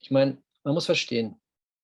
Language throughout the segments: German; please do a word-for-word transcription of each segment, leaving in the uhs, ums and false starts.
Ich meine, man muss verstehen,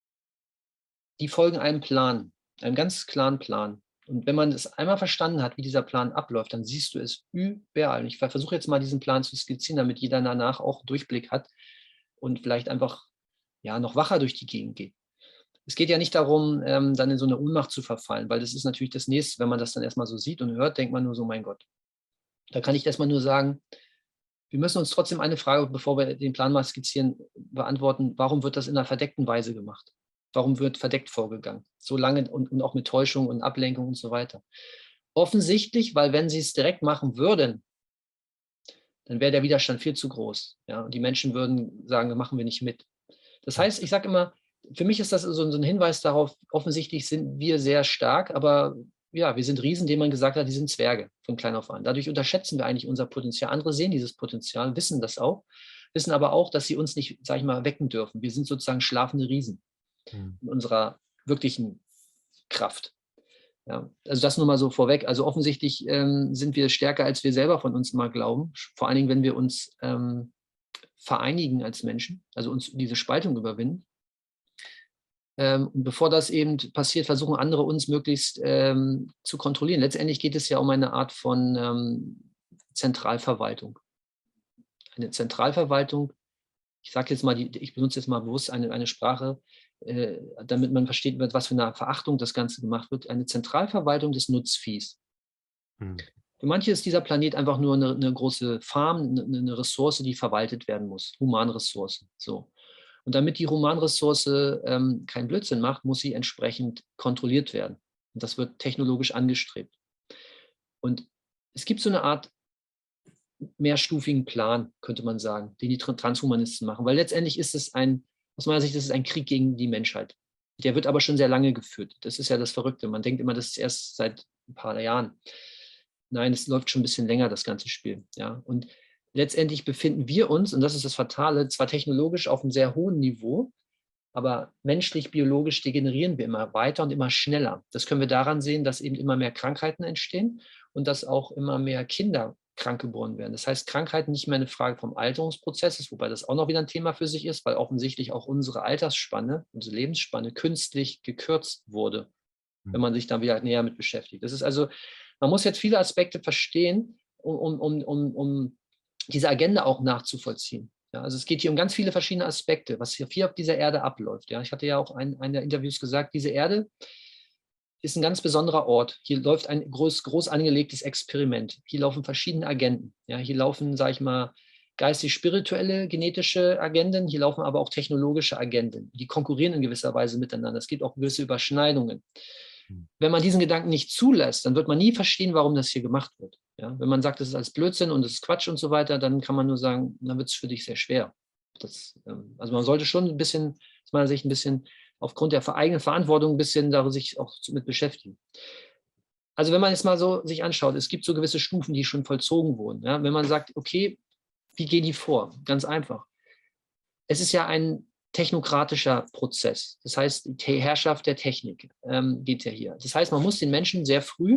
die folgen einem Plan, einem ganz klaren Plan. Und wenn man das einmal verstanden hat, wie dieser Plan abläuft, dann siehst du es überall. Und ich versuche jetzt mal diesen Plan zu skizzieren, damit jeder danach auch Durchblick hat und vielleicht einfach ja, noch wacher durch die Gegend geht. Es geht ja nicht darum, ähm, dann in so eine Ohnmacht zu verfallen, weil das ist natürlich das Nächste, wenn man das dann erstmal so sieht und hört, denkt man nur so, mein Gott. Da kann ich erstmal nur sagen, wir müssen uns trotzdem eine Frage, bevor wir den Plan mal skizzieren, beantworten. Warum wird das in einer verdeckten Weise gemacht? Warum wird verdeckt vorgegangen? So lange und, und auch mit Täuschung und Ablenkung und so weiter. Offensichtlich, weil wenn sie es direkt machen würden, dann wäre der Widerstand viel zu groß. Ja? Und die Menschen würden sagen, das machen wir nicht mit. Das heißt, ich sage immer, für mich ist das so ein Hinweis darauf, offensichtlich sind wir sehr stark, aber ja, wir sind Riesen, denen man gesagt hat, die sind Zwerge von klein auf an. Dadurch unterschätzen wir eigentlich unser Potenzial. Andere sehen dieses Potenzial, wissen das auch, wissen aber auch, dass sie uns nicht, sage ich mal, wecken dürfen. Wir sind sozusagen schlafende Riesen Mhm. in unserer wirklichen Kraft. Ja, also das nur mal so vorweg. Also offensichtlich ähm, sind wir stärker, als wir selber von uns mal glauben. Vor allen Dingen, wenn wir uns ähm, vereinigen als Menschen, also uns diese Spaltung überwinden. Ähm, und bevor das eben passiert, versuchen andere uns möglichst ähm, zu kontrollieren. Letztendlich geht es ja um eine Art von ähm, Zentralverwaltung. Eine Zentralverwaltung, ich sage jetzt mal, die, ich benutze jetzt mal bewusst eine, eine Sprache, äh, damit man versteht, mit was für einer Verachtung das Ganze gemacht wird. Eine Zentralverwaltung des Nutzviehs. Mhm. Für manche ist dieser Planet einfach nur eine, eine große Farm, eine, eine Ressource, die verwaltet werden muss. Humanressource. So. Und damit die Humanressource ähm, keinen Blödsinn macht, muss sie entsprechend kontrolliert werden. Und das wird technologisch angestrebt. Und es gibt so eine Art mehrstufigen Plan, könnte man sagen, den die Transhumanisten machen. Weil letztendlich ist es ein, aus meiner Sicht, das ist ein Krieg gegen die Menschheit. Der wird aber schon sehr lange geführt. Das ist ja das Verrückte. Man denkt immer, das ist erst seit ein paar Jahren. Nein, es läuft schon ein bisschen länger, das ganze Spiel. Ja? Und letztendlich befinden wir uns, und das ist das Fatale, zwar technologisch auf einem sehr hohen Niveau, aber menschlich, biologisch degenerieren wir immer weiter und immer schneller. Das können wir daran sehen, dass eben immer mehr Krankheiten entstehen und dass auch immer mehr Kinder krank geboren werden. Das heißt, Krankheiten nicht mehr eine Frage vom Alterungsprozess ist, wobei das auch noch wieder ein Thema für sich ist, weil offensichtlich auch unsere Altersspanne, unsere Lebensspanne künstlich gekürzt wurde, wenn man sich dann wieder näher mit beschäftigt. Das ist also, man muss jetzt viele Aspekte verstehen, um, um, um, um diese Agenda auch nachzuvollziehen. Ja, also es geht hier um ganz viele verschiedene Aspekte, was hier, hier auf dieser Erde abläuft. Ja, ich hatte ja auch in einem der Interviews gesagt, diese Erde ist ein ganz besonderer Ort. Hier läuft ein groß, groß angelegtes Experiment. Hier laufen verschiedene Agenten. Ja, hier laufen, sage ich mal, geistig-spirituelle, genetische Agenden, hier laufen aber auch technologische Agenden. Die konkurrieren in gewisser Weise miteinander. Es gibt auch gewisse Überschneidungen. Wenn man diesen Gedanken nicht zulässt, dann wird man nie verstehen, warum das hier gemacht wird. Ja, wenn man sagt, das ist alles Blödsinn und das ist Quatsch und so weiter, dann kann man nur sagen, dann wird es für dich sehr schwer. Das, ähm, also man sollte schon ein bisschen, aus meiner Sicht ein bisschen aufgrund der eigenen Verantwortung ein bisschen darüber sich auch mit beschäftigen. Also wenn man jetzt mal so sich anschaut, es gibt so gewisse Stufen, die schon vollzogen wurden. Ja? Wenn man sagt, okay, wie gehen die vor? Ganz einfach. Es ist ja ein technokratischer Prozess. Das heißt, die Herrschaft der Technik ähm, geht ja hier. Das heißt, man muss den Menschen sehr früh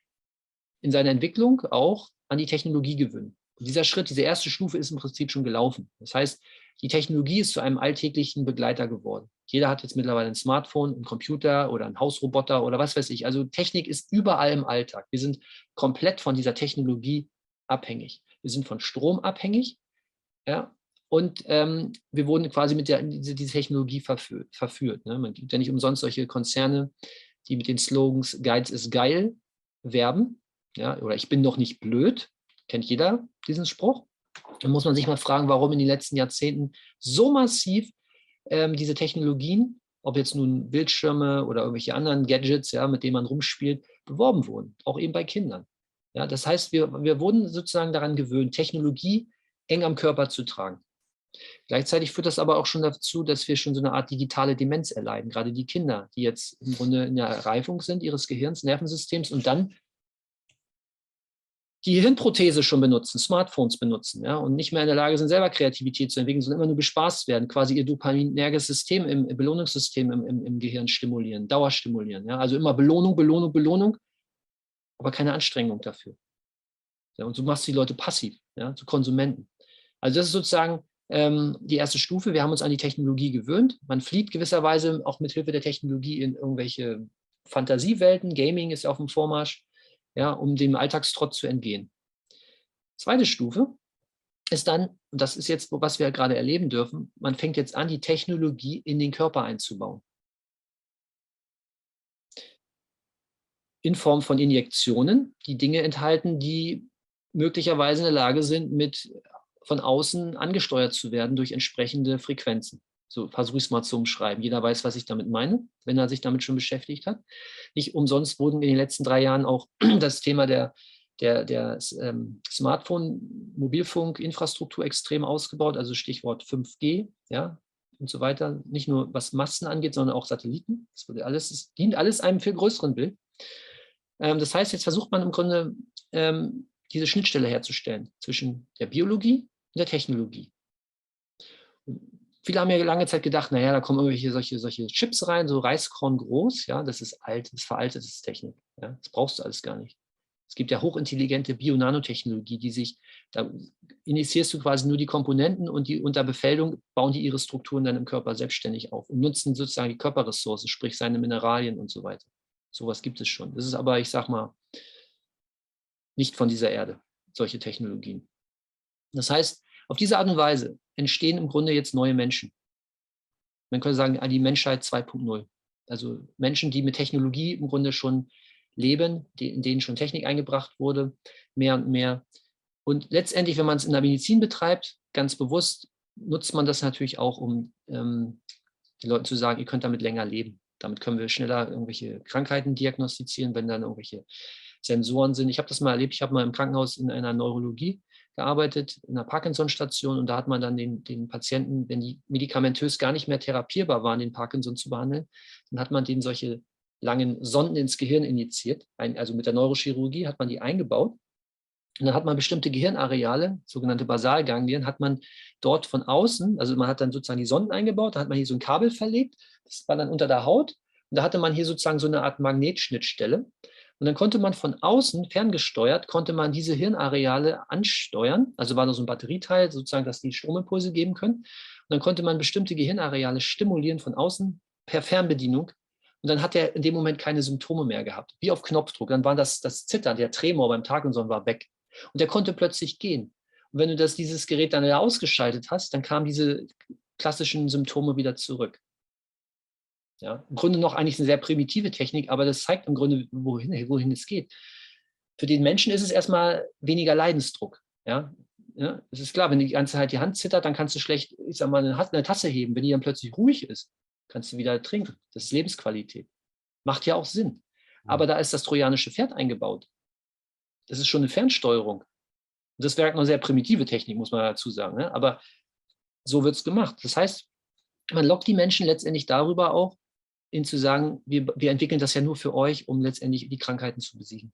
in seiner Entwicklung auch an die Technologie gewöhnen. Und dieser Schritt, diese erste Stufe ist im Prinzip schon gelaufen. Das heißt, die Technologie ist zu einem alltäglichen Begleiter geworden. Jeder hat jetzt mittlerweile ein Smartphone, einen Computer oder einen Hausroboter oder was weiß ich. Also Technik ist überall im Alltag. Wir sind komplett von dieser Technologie abhängig. Wir sind von Strom abhängig. Ja, und ähm, wir wurden quasi mit der, diese, diese Technologie verführt. verführt ne? Man gibt ja nicht umsonst solche Konzerne, die mit den Slogans Geiz ist geil werben. Ja? Oder ich bin doch nicht blöd. Kennt jeder diesen Spruch? Dann muss man sich mal fragen, warum in den letzten Jahrzehnten so massiv ähm, diese Technologien, ob jetzt nun Bildschirme oder irgendwelche anderen Gadgets, ja, mit denen man rumspielt, beworben wurden. Auch eben bei Kindern. Ja? Das heißt, wir, wir wurden sozusagen daran gewöhnt, Technologie eng am Körper zu tragen. Gleichzeitig führt das aber auch schon dazu, dass wir schon so eine Art digitale Demenz erleiden. Gerade die Kinder, die jetzt im Grunde in der Reifung sind ihres Gehirns, Nervensystems und dann die Hirnprothese schon benutzen, Smartphones benutzen, ja, und nicht mehr in der Lage sind, selber Kreativität zu entwickeln, sondern immer nur bespaßt werden, quasi ihr dopaminerges System im, im Belohnungssystem im, im, im Gehirn stimulieren, dauerstimulieren. Ja, also immer Belohnung, Belohnung, Belohnung, aber keine Anstrengung dafür. Ja, und so machst du die Leute passiv, ja, zu Konsumenten. Also das ist sozusagen Ähm, die erste Stufe, wir haben uns an die Technologie gewöhnt. Man flieht gewisserweise auch mit Hilfe der Technologie in irgendwelche Fantasiewelten. Gaming ist auf dem Vormarsch, ja, um dem Alltagstrott zu entgehen. Zweite Stufe ist dann, und das ist jetzt, was wir gerade erleben dürfen, man fängt jetzt an, die Technologie in den Körper einzubauen. In Form von Injektionen, die Dinge enthalten, die möglicherweise in der Lage sind, mit von außen angesteuert zu werden durch entsprechende Frequenzen. So versuche ich es mal zu umschreiben. Jeder weiß, was ich damit meine, wenn er sich damit schon beschäftigt hat. Nicht umsonst wurden in den letzten drei Jahren auch das Thema der, der, der ähm, Smartphone, Mobilfunk-Infrastruktur extrem ausgebaut, also Stichwort fünf G, ja, und so weiter. Nicht nur was Masten angeht, sondern auch Satelliten. Das wurde alles, das dient alles einem viel größeren Bild. Ähm, das heißt, jetzt versucht man im Grunde, ähm, diese Schnittstelle herzustellen zwischen der Biologie und der Technologie. Viele haben ja lange Zeit gedacht, naja, da kommen irgendwelche solche, solche Chips rein, so Reiskorn groß, ja, das ist alt, das ist veraltet, das ist Technik. Ja, das brauchst du alles gar nicht. Es gibt ja hochintelligente Bio-Nanotechnologie, die sich, da initiierst du quasi nur die Komponenten und die unter Befeldung bauen die ihre Strukturen dann im Körper selbstständig auf und nutzen sozusagen die Körperressourcen, sprich seine Mineralien und so weiter. Sowas gibt es schon. Das ist aber, ich sag mal, nicht von dieser Erde, solche Technologien. Das heißt, auf diese Art und Weise entstehen im Grunde jetzt neue Menschen. Man könnte sagen, die Menschheit zwei Punkt null. Also Menschen, die mit Technologie im Grunde schon leben, in denen schon Technik eingebracht wurde, mehr und mehr. Und letztendlich, wenn man es in der Medizin betreibt, ganz bewusst, nutzt man das natürlich auch, um ähm, den Leuten zu sagen, ihr könnt damit länger leben. Damit können wir schneller irgendwelche Krankheiten diagnostizieren, wenn dann irgendwelche Sensoren sind. Ich habe das mal erlebt, ich habe mal im Krankenhaus in einer Neurologie gearbeitet, in einer Parkinson-Station, und da hat man dann den, den Patienten, wenn die medikamentös gar nicht mehr therapierbar waren, den Parkinson zu behandeln, dann hat man denen solche langen Sonden ins Gehirn injiziert. Also mit der Neurochirurgie hat man die eingebaut. Und dann hat man bestimmte Gehirnareale, sogenannte Basalganglien, hat man dort von außen, also man hat dann sozusagen die Sonden eingebaut, da hat man hier so ein Kabel verlegt, das war dann unter der Haut, und da hatte man hier sozusagen so eine Art Magnetschnittstelle. Und dann konnte man von außen, ferngesteuert, konnte man diese Hirnareale ansteuern, also war da so ein Batterieteil, sozusagen, dass die Stromimpulse geben können. Und dann konnte man bestimmte Gehirnareale stimulieren von außen per Fernbedienung. Und dann hat er in dem Moment keine Symptome mehr gehabt, wie auf Knopfdruck. Dann war das, das Zittern, der Tremor beim Parkinson war weg. Und der konnte plötzlich gehen. Und wenn du das, dieses Gerät dann wieder ausgeschaltet hast, dann kamen diese klassischen Symptome wieder zurück. Ja, im Grunde noch eigentlich eine sehr primitive Technik, aber das zeigt im Grunde, wohin, wohin es geht. Für den Menschen ist es erstmal weniger Leidensdruck. Ja? Ja, es ist klar, wenn die ganze Zeit die Hand zittert, dann kannst du schlecht, ich sag mal, eine Tasse heben. Wenn die dann plötzlich ruhig ist, kannst du wieder trinken. Das ist Lebensqualität. Macht ja auch Sinn. Aber da ist das trojanische Pferd eingebaut. Das ist schon eine Fernsteuerung. Das wäre eine sehr primitive Technik, muss man dazu sagen. Ne? Aber so wird es gemacht. Das heißt, man lockt die Menschen letztendlich darüber auch, ihnen zu sagen, wir, wir entwickeln das ja nur für euch, um letztendlich die Krankheiten zu besiegen.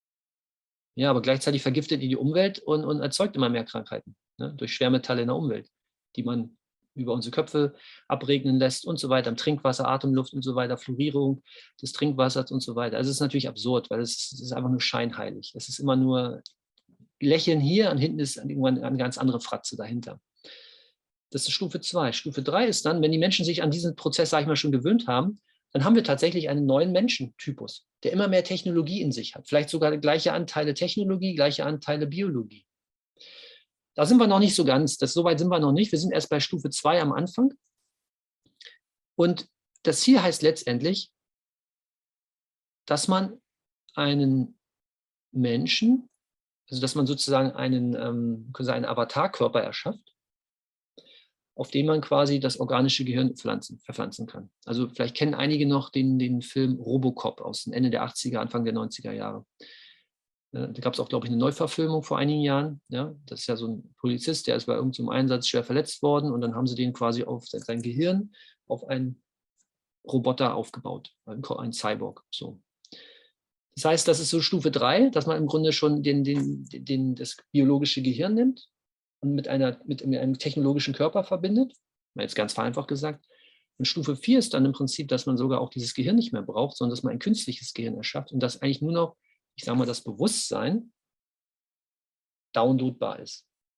Ja, aber gleichzeitig vergiftet ihr die Umwelt und, und erzeugt immer mehr Krankheiten, ne? Durch Schwermetalle in der Umwelt, die man über unsere Köpfe abregnen lässt und so weiter, im Trinkwasser, Atemluft und so weiter, Fluorierung des Trinkwassers und so weiter. Also es ist natürlich absurd, weil es, es ist einfach nur scheinheilig. Es ist immer nur Lächeln hier und hinten ist irgendwann eine ganz andere Fratze dahinter. Das ist Stufe zwei. Stufe drei ist dann, wenn die Menschen sich an diesen Prozess, sage ich mal, schon gewöhnt haben, dann haben wir tatsächlich einen neuen Menschentypus, der immer mehr Technologie in sich hat. Vielleicht sogar gleiche Anteile Technologie, gleiche Anteile Biologie. Da sind wir noch nicht so ganz, das, so weit sind wir noch nicht. Wir sind erst bei Stufe zwei am Anfang. Und das Ziel heißt letztendlich, dass man einen Menschen, also dass man sozusagen einen, ähm, einen Avatarkörper erschafft, auf den man quasi das organische Gehirn pflanzen, verpflanzen kann. Also vielleicht kennen einige noch den, den Film Robocop aus dem Ende der achtziger, Anfang der neunziger Jahre. Ja, da gab es auch, glaube ich, eine Neuverfilmung vor einigen Jahren. Ja, das ist ja so ein Polizist, der ist bei irgendeinem Einsatz schwer verletzt worden, und dann haben sie den quasi auf sein Gehirn auf einen Roboter aufgebaut, ein Cyborg. So. Das heißt, das ist so Stufe drei, dass man im Grunde schon den, den, den, das biologische Gehirn nimmt und mit, einer, mit einem technologischen Körper verbindet, mal jetzt ganz vereinfacht gesagt. Und Stufe vier ist dann im Prinzip, dass man sogar auch dieses Gehirn nicht mehr braucht, sondern dass man ein künstliches Gehirn erschafft und dass eigentlich nur noch, ich sage mal, das Bewusstsein downloadbar ist.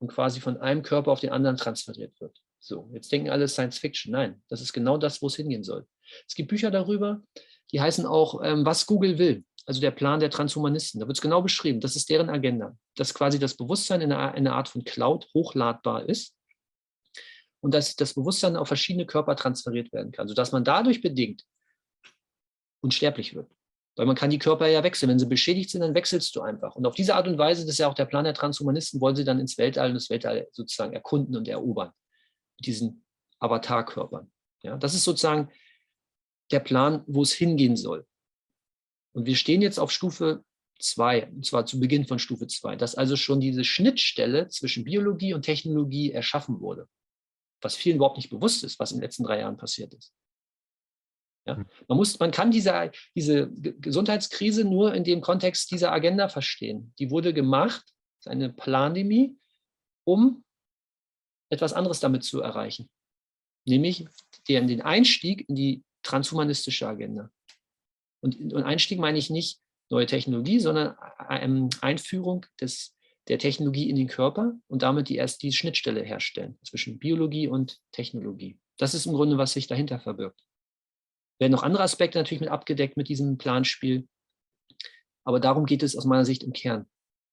und quasi von einem Körper auf den anderen transferiert wird. So, jetzt denken alle Science Fiction. Nein, das ist genau das, wo es hingehen soll. Es gibt Bücher darüber, die heißen auch, ähm, was Google will. Also der Plan der Transhumanisten. Da wird es genau beschrieben. Das ist deren Agenda. Dass quasi das Bewusstsein in einer, in einer Art von Cloud hochladbar ist und dass das Bewusstsein auf verschiedene Körper transferiert werden kann, sodass man dadurch bedingt unsterblich wird. Weil man kann die Körper ja wechseln. Wenn sie beschädigt sind, dann wechselst du einfach. Und auf diese Art und Weise, das ist ja auch der Plan der Transhumanisten, wollen sie dann ins Weltall und das Weltall sozusagen erkunden und erobern. Mit diesen Avatarkörpern. Ja, das ist sozusagen der Plan, wo es hingehen soll. Und wir stehen jetzt auf Stufe zwei, und zwar zu Beginn von Stufe zwei, dass also schon diese Schnittstelle zwischen Biologie und Technologie erschaffen wurde. Was vielen überhaupt nicht bewusst ist, was in den letzten drei Jahren passiert ist. Ja? Man, muss, man kann diese, diese Gesundheitskrise nur in dem Kontext dieser Agenda verstehen. Die wurde gemacht, das ist eine Pandemie, um etwas anderes damit zu erreichen. Nämlich den, den Einstieg in die transhumanistische Agenda. Und, und Einstieg meine ich nicht neue Technologie, sondern Einführung des, der Technologie in den Körper und damit die erst die Schnittstelle herstellen zwischen Biologie und Technologie. Das ist im Grunde, was sich dahinter verbirgt. Werden noch andere Aspekte natürlich mit abgedeckt mit diesem Planspiel, aber darum geht es aus meiner Sicht im Kern.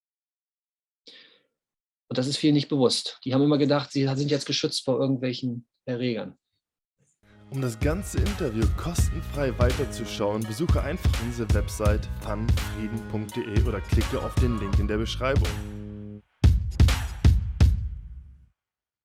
Und das ist vielen nicht bewusst. Die haben immer gedacht, sie sind jetzt geschützt vor irgendwelchen Erregern. Um das ganze Interview kostenfrei weiterzuschauen, besuche einfach diese Website fun frieden punkt de oder klicke auf den Link in der Beschreibung.